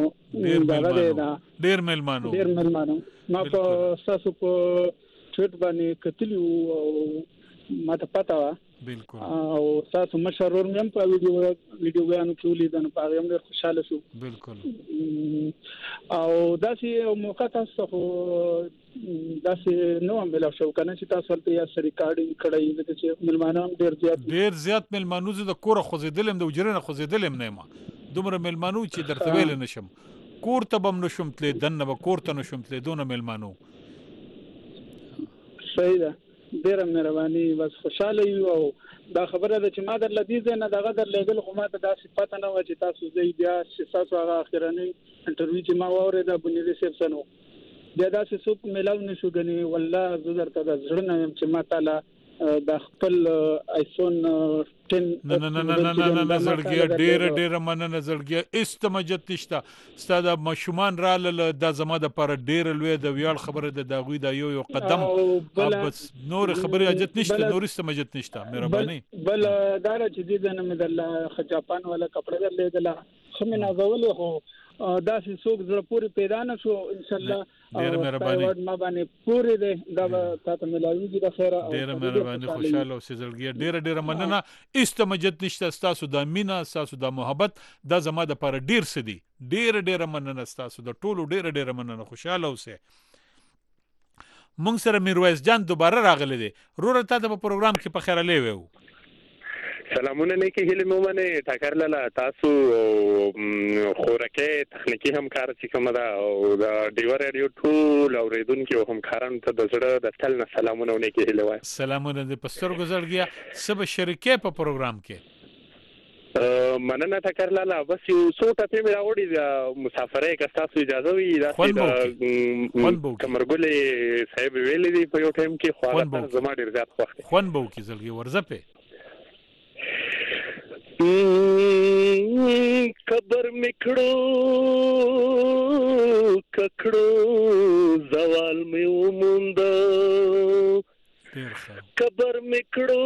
ډیر ملمانو ما په تاسو په ټویټ باندې کتلی او ماته پتا وا بالکل او تاسو مشرور مې په ویډیو بیان کولې د په هغه ډیر خوشاله شو بالکل او داسې موقع تاسو داسې نو هم بل شو کنه چې تاسو ته یا ریکارډینګ کړی د چې ملمانو ډیر زیات ملمانو د کور خوځیدلم د وجرنه خوځیدلم نه ما دومره ملمانو چې درته ویل نشم کور ته بم نشم تل دنه به کور ته نشم تل دونه ملمانو صحیح ده ډیره مهرباني بس خوشاله یو او دا خبره ده چې ما در لدیز نه دغه در لګل خو ما ته دا صفات نه و چې تاسو زی بیا چې تاسو هغه اخرنی انټرویو چې ما واورید ابو نریسب سنو بیا دا چې څوک ملاو نشو غني والله زه درته د زړه نه چې ما تعالی د خپل آیفون 10 نه زړګي ډیره مننه زړګي استمجت نشته ستاسو مشومان را ل د زما د پر ډیره لوی د ویال خبره د داغوی د یو قدم بس نور خبره اجت نشته نور استمجت نشته مهرباني بل دار چې دې نه مد الله خجاپان والا کپڑا در لیدله خمه نازول خو دا چې څوک زړه پوری پیدا نه شو ان شاء الله ډیر مهرباني ما باندې پوری ده دا تاسو ملاویږي د خیره ډیر مهرباني خوشاله اوسې زړګي ډیر مننه استمجد نشته تاسو د مینا تاسو د محبت د زما د پر ډیر سدي ډیر مننه تاسو د ټولو ډیر مننه خوشاله اوسې مونږ سره میرویس جان دوباره راغلی دی رور ته په پروګرام کې په خیره لیوو سلامونه نیکی هیله مومنه ټاکر لاله تاسو خورکه تخنیکی همکار چې کومه ده او د ډیور ریډیو ټول اوریدونکو همکارانو ته د زړه د تل نه سلامونه نیکی هیله وای سلامونه د پستر گزارګیا سب شریکه په پروګرام کې مننه ټاکر لاله بس یو څو ټپه مې راوړي د مسافرۍ که تاسو اجازه وي دا د کمرګلې صاحب ویلې دی په یو ټایم کې خو زما ډیر زیات خوښ خون بو کې زلګي ورزپه خبر میکړو ککړو زوال مې وموند خبر میکړو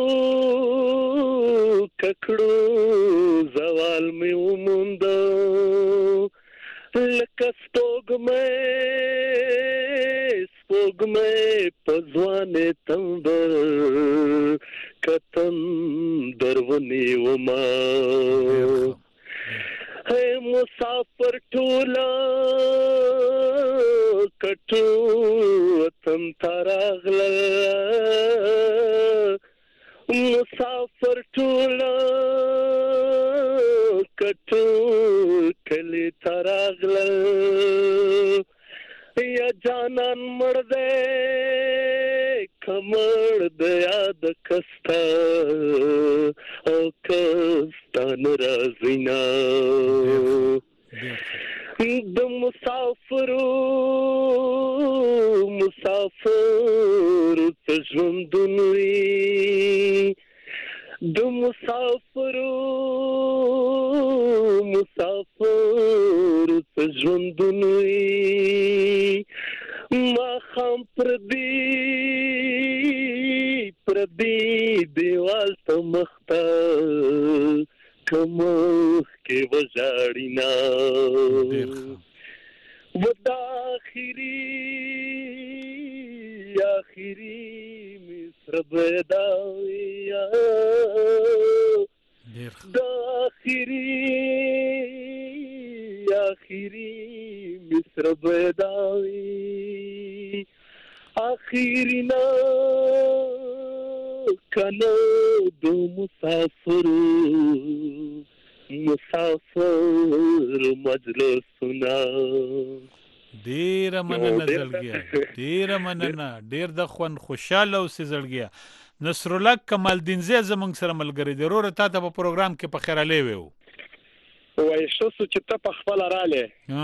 ککړو زوال مې وموند لکه سپوږمۍ په ځوانې تندر کتن درونی وما ہے مسافر ټولا کټو تم تراغل مسافر ټولا کټو کلی تراغل یا جانان مړ دې کمر د یاد کستا او کستان رازینا د مسافر ژوندونوي د مسافر ژوندونوي ما خام پردی دیوال ته مخته کمخ کې وژاړینا آخری مصر بداویا آخری مصر بداوی آخری نا کنو دو مسافر مجلسنا ډیره مننه زړګیا ډیره مننه ډیر د خوند خوشاله اوسې زړګیا نصر الله کمال دین زی زمونږ سره ملګری دی وروره تا ته په پروګرام کې په خیر علي ویو وای شو چې ته په خپل رااله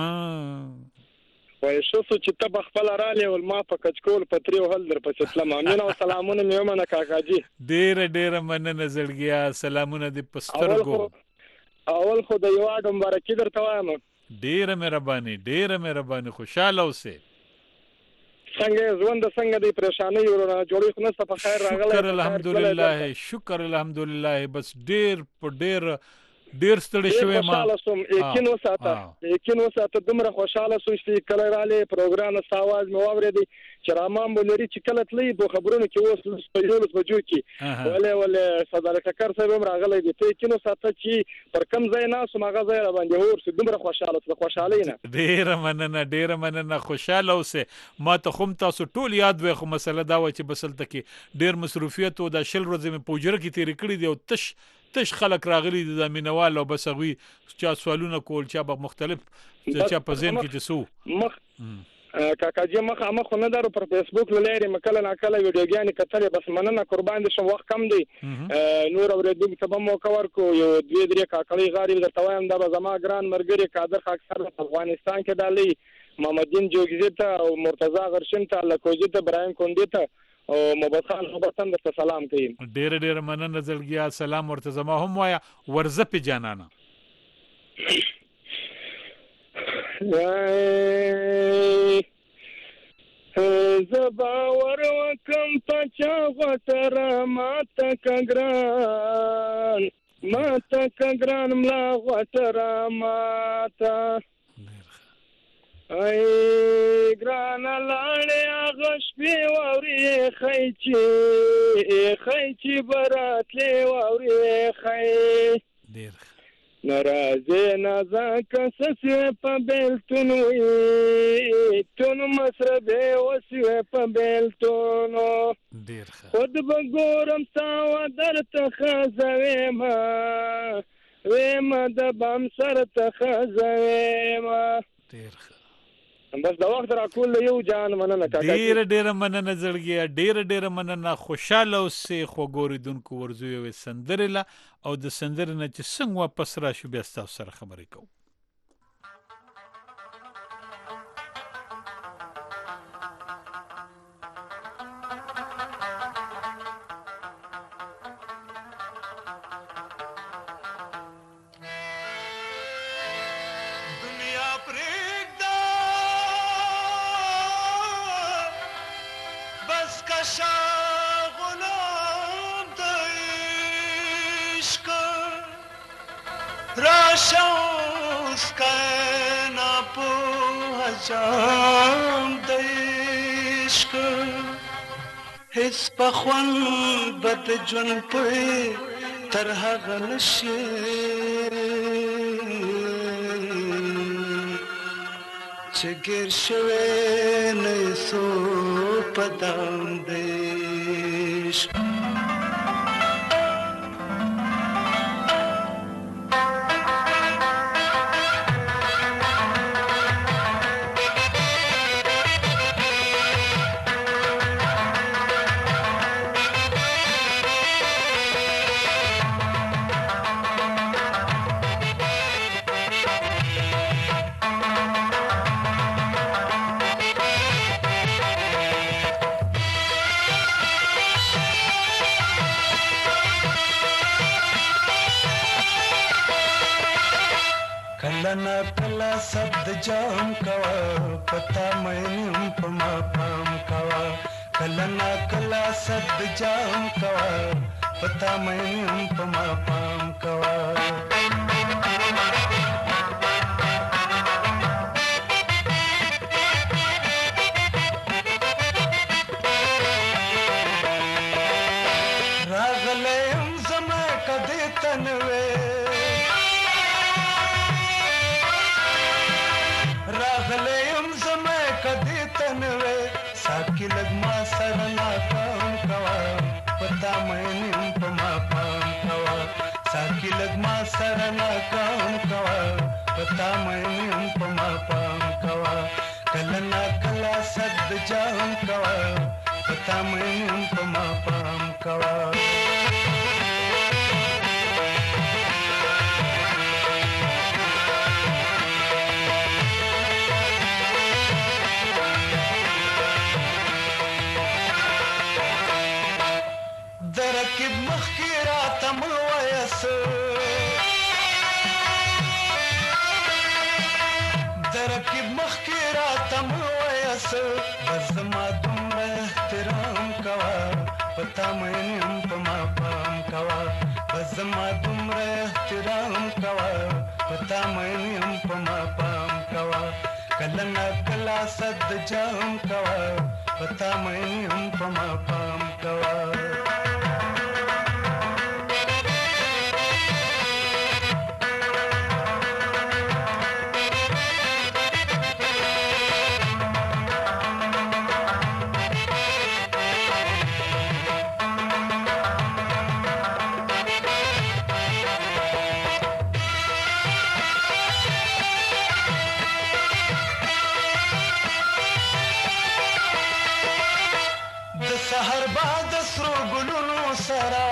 ول ما په کچکول پتریو هل در په اسلام امین او سلامونه مې ومنه کاکاجي ډیره مننه زړګیا سلامونه دې پسترګو اول خو د یو اډم مبارکي درته وایم ډیره مهرباني خوشاله اوسې څنګه ژوند څنګه دی پریشانی ورونه جوړې خو نسته په خیر راغلی شکر الحمدلله بس ډیر ستړي شوی ما یقین وساته دومره خوشاله سو چې کله رااله پروګرام ساواز مې واورېدی چې رامان بولري چې کله تلې په خبرونو کې اوس په بجو کې ولې صدر ټکر صاحب راغلی دی ته یقین وساته چې پر کم ځای ناس ماغه ځای را باندې اور سي دومره خوشاله نه ډیره مننه خوشاله اوسه ما ته خو تاسو ټول یاد وې خو مسله دا و چې بسلته کې ډیر مصروفیت او د شل ورځې مې پوجره کې تیر کړی دی او تش خلک راغلي د مینوال او بس هغوی چا سوالونه کول چا به مختلف چا په ذهن کې چې سو کاکاجي مخ نه درو پر فیسبوک لاري مکل نه کله ویډیوګانې کتلې بس مننه قربان دي شم وخت کم دی نور اورېدو ته به مو کور کو یو دوی درې کاکړي غاری درته وایم دا به زما ګران مرګري قادر خاکسر افغانستان کې دالي محمدین جوګزي ته او مرتضی غرشن ته لکوجي ته ابراهيم کندي ته او محمد خان وبتن درته سلام کوي ډېر مننه زړګیا سلام ورته زما هم وایا ورزه په جانانا زبا وروکم پچا غتر ماتا کگران ملا غتر ماتا ای گران لاړې آغش پی ووري خیچی براتلی ووري خی ډېر نرازه نازک سسوی پا بیلتونوی تونو مصربه وسوی پا بیلتونو خود بگورم ساوا در تخزویما ویما دبام سر تخزویما بس دا وخت را کول یو جان مننه کاکا ډېر مننه زړګیا ډېر مننه خوشاله اوسې خو ګوریدونکو ورزوی وي سندرې له او د سندرې نه چې څنګه واپس راشو بیا ستاسو سره خبرې کوو راشوس کنا په جام دیشک هیڅ پخوان بد جون په تر هغه نشي چې ګر شوه نه سو پدام دیشک کلنا کلا سد جام کوا پتا مینم پما پام کوا کلنا کلا سد جام کوا پتا مینم پما پام کوا سره ناکام کوا پتا مې په ما پام کوا کله نا کله صد جام کوا پتا مې په ما پام کوا درکب مخکرا تمل ویس درکب مخکرا تمل ویس بزما دومره احترام کوا پتا مینم په ما پام کوا بزما دومره احترام کوا پتا مینم په ما پام کوا کله نا کله صد جام کوا پتا مینم په ما پام کوا سحر بعد سرو ګلونو سره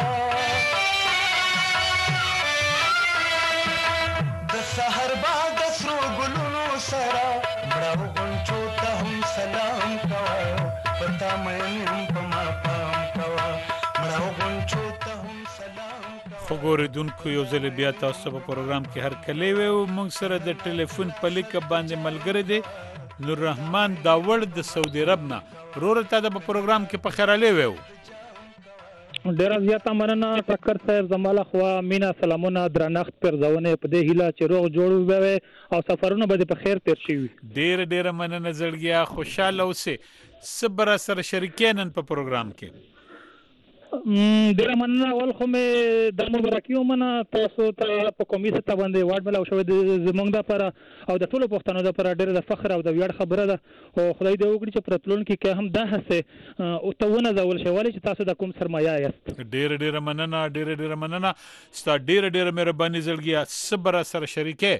د سحر بعد سرو ګلونو سره مړو غونچو ته هم سلام کوا پتا مې په ما پام کوا مړو غونچو ته هم سلام کوا خو ګوریدونکو یو ځل بیا تاسو په پروګرام کې هر کله وو موږ سره د ټلیفون په لیک باندې ملګری دی نور رحمان داوړ د سعودي عرب نه ورور ته د پروګرام کې په خیراله وو ډیر زیاته مننه ټکر صاحب زماله خو مینا سلامونه درنښت پر ځونه په دې هیله چې روغ جوړ وي او سفرونه به په خیر تیر شي ډیر مننه زړګیا خوشاله اوسه صبر سره شریکین په پروګرام کې ډیر مننه ول خو مې د مبارکیو منه تاسو ته په کومې څه باندې واډ مل او شوې زمونږ د پر او د ټولو پښتنو د پر ډیر د فخر او د ویاړ خبره ده او خدای دې وکړي چې پرتلون کې هم ده هسه او تونه زول شوالي چې تاسو د کوم سرمایه یاست ډیر مننه ډیر مننه ستا ډیر مهرباني زړګیا صبر سره شریکه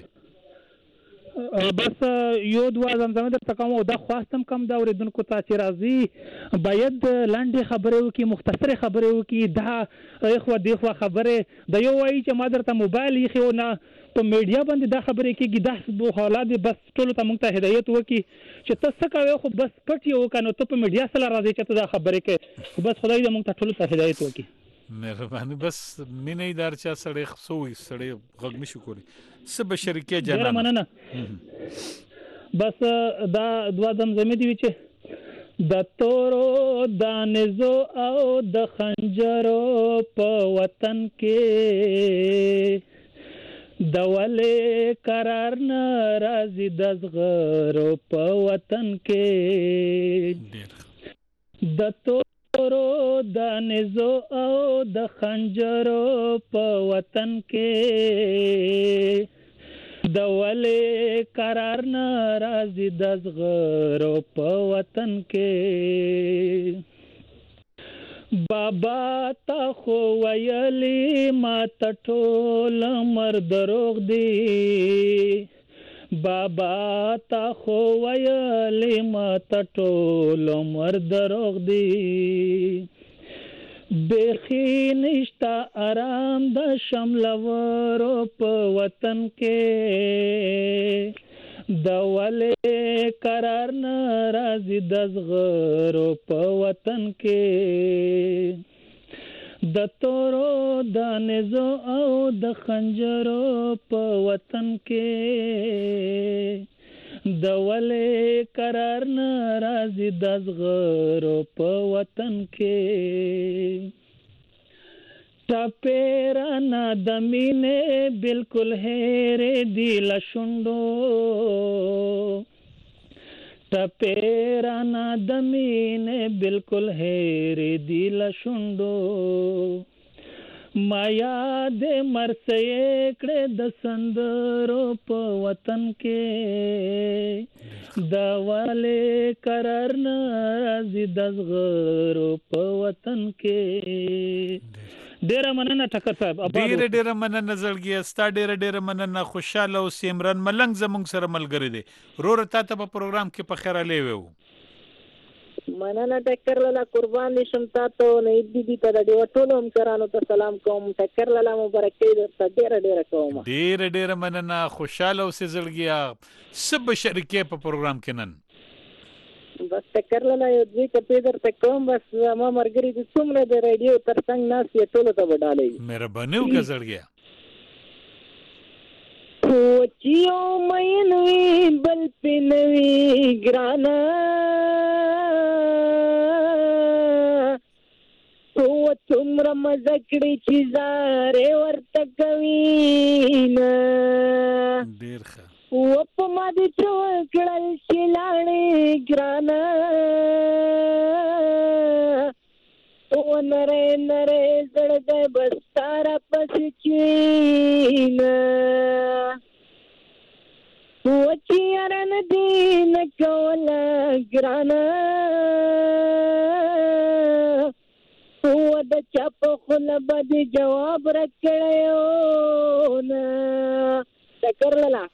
بس یو دوا زمزمه در تکم او دا خواستم کم دا اوریدونکو ته چې راځي باید لاندې خبرې وکي مختصره خبرې وکي دا اخو دغه خبره د یو وایي چې ما درته موبایل یې خو نه په میډیا باندې دا خبرې کېږي دا بو حالات بس ټول ته مونږ ته هدایت وکي چې تاسو کوي خو بس پټ یو کنه ته په میډیا سره راځي چې ته دا خبرې کې بس خدای دې مونږ ته ټول ته هدایت وکي مهرباني بس مینه دار چا سړی خصوي سړی غږ نشو کولی سب شریکه جنان مننه بس دا دوا زمزمه دی چې د تورو د نزو او د خنجرو په وطن کې د ولې قرار نه راځي د زغرو په وطن کې د تورو د نزو او د خنجرو په وطن کې د ولې قرار نه راځي د زغرو په وطن کې بابا تا خو ویلی ما ټول مرد دروغ دی بابا تا خو ویلی ما ټول مرد دروغ دی بیخی نشتا آرام د شملورو په وطن کې د ولې قرار نه راځي د زغرو په وطن کې د تورو د نزو او د خنجرو په وطن کې د ولې قرار نه راځي د زغرو په وطن کې ټپېرانه د مینې بالکل هېرې دي له شونډو ټپېرانه د مینې بالکل هېرې دي له شونډو ما یاد مرسې کړې د سندرو په وطن کې د ولې قرار نه راځي د زغرو په وطن کې ډیره مننه ټکر صاحب. ډیره مننه زړګي ستا ډیره مننه. خوشاله او سیمرن ملنګ زموږ سره ملګری دی. رور ته په پروګرام کې په خیر علي وو. مننه ټکر لاله قربان شم تاسو نه دې ته د ټولو همکارانو ته سلام کوم. ټکر لاله مبارکي درته ډیره کوم. ډیره مننه. خوشاله اوسې زړګي. سب شریکې په پروګرام کې نن بس ټکر لاله یو دوی کپې درته کوم. بس ما مرګري د څومره د رادیو ترڅنګ ناس یې ټولو ته وډالې. مهرباني وکړه زړګي. کوچیو مینوي بل پنوي ګرانا او څومره مزه کړې چې زارې ورته کوي نه ډېر ښه او په ما دې څه کړل چې لاړې ګرانا او نره زړه بس تارا پسې چینا وچیارن دین کولا ګرانا او د چپ خل بد جواب رکړیو نا ذکر لاله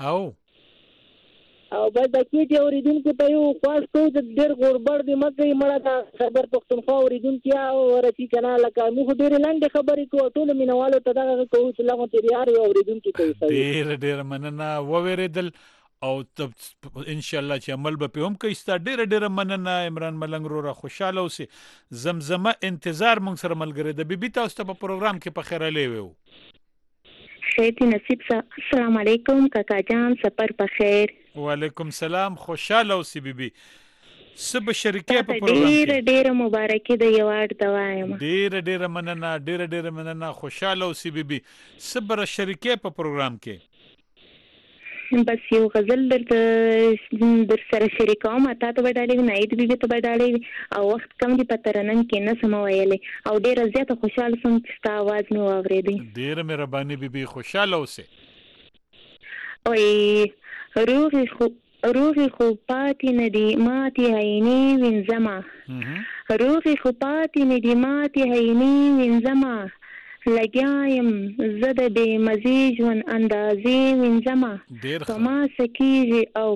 او بس د کیټ اوریدونکو ته یو خاص کو د ډېر غوربړ دی مګي مړه دا خبر پښتونخوا اوریدونکو او ورتی کنه لکه موږ ډېر لاندې خبرې کوو ټول مینوالو ته دا کوو چې لغه تیار اوریدونکو ته ډېر مننه وویریدل او ان شاء الله چې عمل به هم کوي ستا ډېر مننه عمران ملنګ رورا خوشاله اوسې زمزمه انتظار مونږ سره ملګری د بیبي تاسو ته په پروګرام کې په خیر علي وو خیرتی نصیب السلام علیکم کاکا جان سفر په خیر. وعلیکم سلام خوشاله اوسې بیبي. سب شریکې په پروګرام کې ډېر مبارکي د یوار دوایم. ډېر مننه ډېر مننه خوشاله اوسې بیبي. صبر شریکې په پروګرام کې بس یو غزل در سره شریکوم. تا ته وډالې ناید بیبي ته وډالې او وخت کم دی په ترنن کې نه سم ویلې او ډېر زیاته خوشاله سم چې ستا आवाज مې واورېدی. ډېر مهرباني بیبي خوشاله اوسې. اوه روغي خو پاتې ندی ماتې عیني وینځما روغي خو پاتې ندی ماتې عیني وینځما لګیایم زه د بې مزې ژوند اندازې وینځمه په ما سکیږي او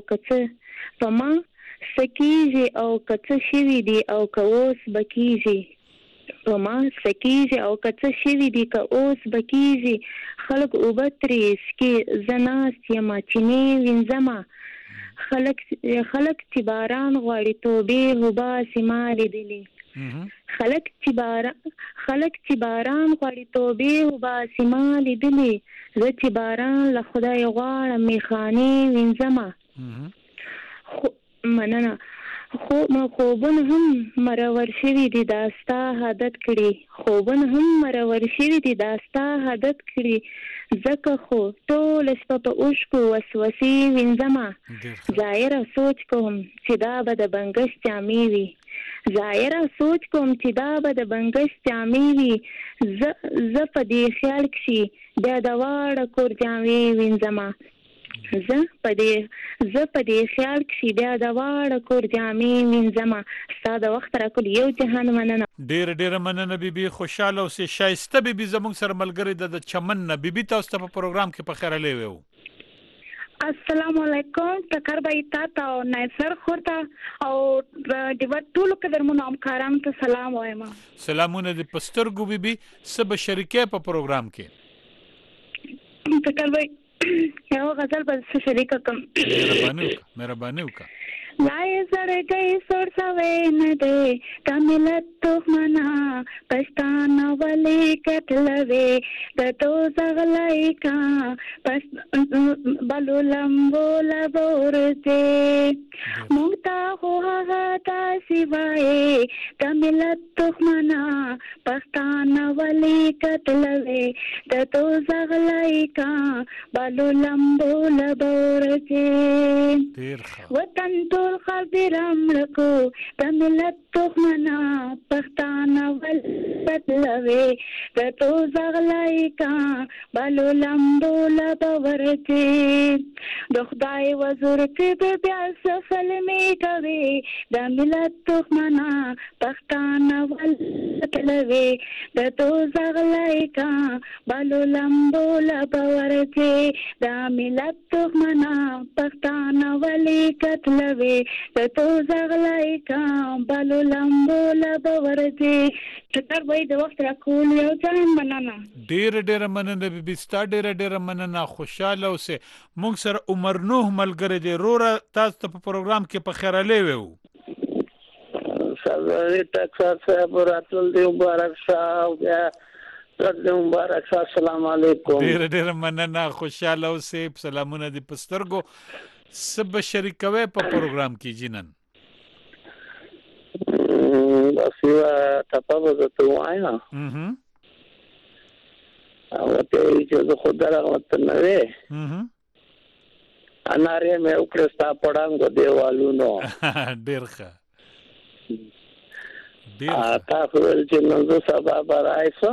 که څه شوي دي او که اوس به کیږي په ما سکیږي او که څه شوي دي که اوس به کیږي خلک اوبه ترې څښي زه ناست یمه چینې وینځمه خلک چې باران غواړي توبې وباسي ما لیدلي خلک چې باران غواړي توبې وباسي ما لیدلي زه چې باران له خدای غواړم میخانې وینځمه مننه خوبونه هم مرور شوي دي دا ستا عادت کړي ځکه خو ټوله شپه په اوښکو وسوسې وینځمه ظاهره سوچ کوم چې دا به د بنګش جامې وي زه په دې خیال کښې بیا د واړه کور جامې وینځمه ستا د وخت راکول یو جهان مننه. ډېر مننه بیبي خوشاله اوسې. شایسته بیبي زموږ سره ملګری د چمن نه. بیبي تاسو ته په پروګرام کې په خیر علي وو. السلام علیکم ټکر بای تا او نایسر خورتا او د ټولو قدرمنو همکارانو ته سلام وایم. سلامونه د پسترګو بیبي سب شریکې په پروګرام کې ټکر بای یو غزل به شریک کوم. مهرباني وکړه. لای زړ گئی سور سوي نه دے تملت تو منا پښتانه ولې کټلوي د تو زغلای کا پس بلو لمبو لبورته مونږ هو هغه تاسو وای تملت تو منا پښتانه ولې کټلوي د تو زغلای کا بلو لمبو لبورته وطن ټول خبرم لکو د ملت تخمنا پښتانه ول بدلوي د تو زغلای کا بلو لمبو لبورته د خدای وزر کې بیا سفل میټوي د ملت تخمنا پښتانه ولټلوي د تو زغلایکا بالو لمبو لبورځي د ملت تخمنا پښتانه ولټلوي د تو زغلایکا بالو لمبو لبورځي ټکر وای د وخت راکول یو ځای مننه ډیر مننه بیبي ستا ډیر مننه خوشاله اوسه مونږ سره عمر نوح ملګری دی روره تاسو ته په پروګرام کې په خیر علي وو سره ټکساس صاحب راتل دی مبارک صاحب تاسو مبارک السلام علیکم ډیر مننه خوشاله اوسه سلامونه دی پسترګو سب شریکوي په پروګرام کې جنن باسیوا تاسو ته وایم او ته چې خدای رحمت نه وي اناره مې وکړستا پړانګو دیوالونو ډیر ښه تاسو چې نن سبا راځه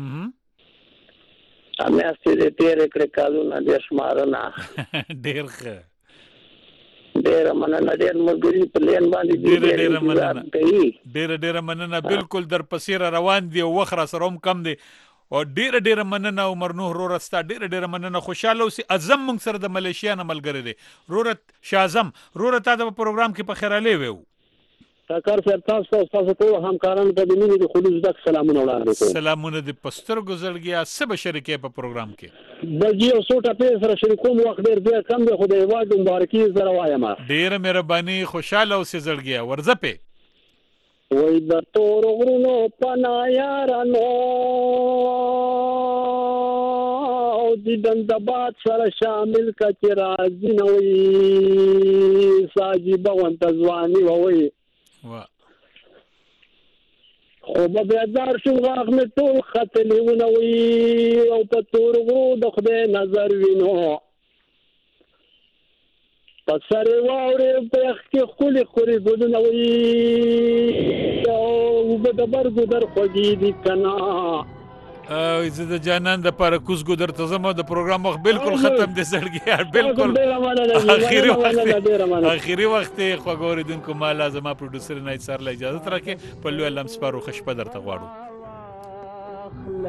امه ستې تیر کړه کالونه د شمارنا ډیر ښه ډیر مننه ډیر مرګري پلان باندې ډیر مننه بالکل در پسیر روان دی او وخره سره هم کم دی او ډیر مننه عمر نوح رورستا ډیر مننه خوشاله اوسې اعظم موږ سره د ملیشیا نه ملګری دی رورت شازم رورت تا د پروګرام کې په خیر علي وو تاکار سر تاسو ټول همکارانو ته د مینې د خلوص د سلامونه وړاندې کوم سلامونه د پستر گزړګیا سب شریکې په پروګرام کې د یو څو ټاپې سره شریکوم وخت ډیر دی کم دی خدای واجب مبارکي سره وایم ډیر مهرباني خوشاله اوسې زړګیا ورځپه وای د تور غرونو پنا یارانو او د دندبات سره شامل کچ راځي نوې ساجي بوند ځواني وای خو به بیدار شو غاغ می ټول خطلې ونوي او په تور غرو د خدای نظر وینو پسره واورې په کې خولي خوري ګدنوي او په دبر ګدر خوږي دي کنا زه د جانان د پاره کوز ګدر ته زما د پروګرام وخت بالکل ختم دي سړګي بالکل اخیری وخت خو غوریدونکو ما لازمه پروډوسر نه سره له اجازه ترکه په لوی لم سپارو خشپ درته غواړو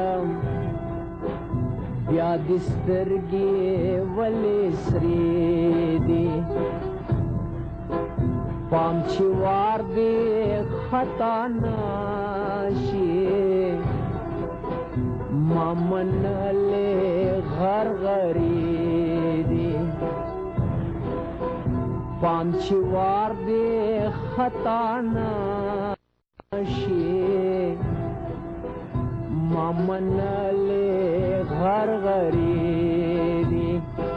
بیا دسترګي ولې سری دي پام چې وار دي خطا نشي مامن له غر غریدي پانچوار دې خطا نشي مامن له غر غریدي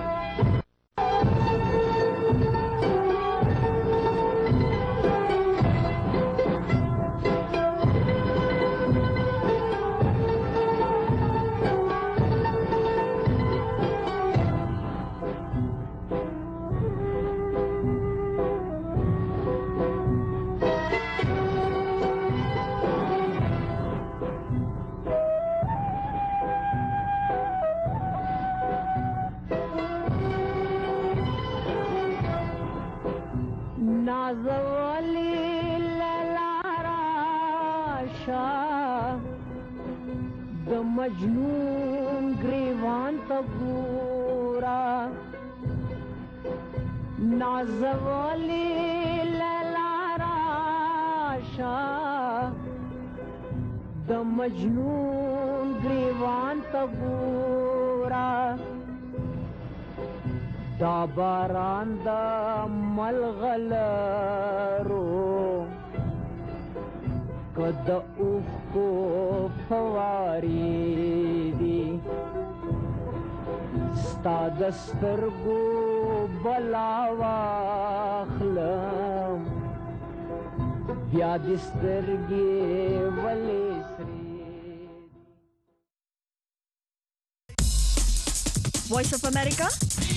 نازولی للاراشا د مجنون گریوان تا گورا نازولی للاراشا د مجنون گریوان تا گورا دا باران دا ملغلرو کد اوف کو فواری دی ستا دسترگو بلاواخلم بیا دسترگی ولی سری Voice of America